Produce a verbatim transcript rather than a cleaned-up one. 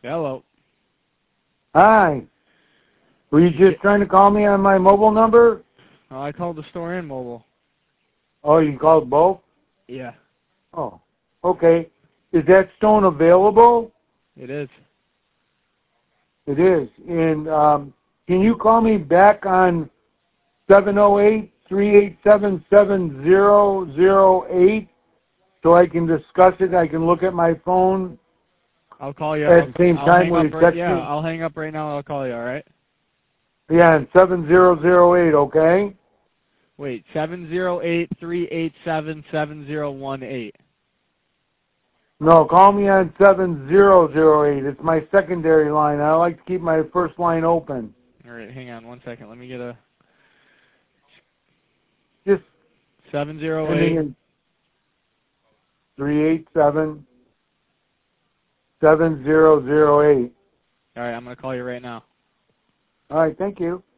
Hello. Hi. Were you just trying to call me on my mobile number? Oh, I called the store and mobile. Oh, you called both? Yeah, Oh, okay. Is that stone available? it is. It is. And um, can you call me back on seven oh eight, three eight seven, seven zero zero eight so I can discuss it? I can look at my phone I'll call you. at I'll, the same I'll time hang when up you right. text Yeah, me? I'll hang up right now. And I'll call you. All right. Yeah, and seven zero zero eight, okay? Wait, seven zero eight three eight seven seven zero one eight. No, call me on seven zero zero eight. It's my secondary line. I like to keep my first line open. All right, hang on one second. Let me get a Just seven zero ending eight. in three eight seven, seven zero zero eight. All right, I'm gonna call you right now. All right, thank you.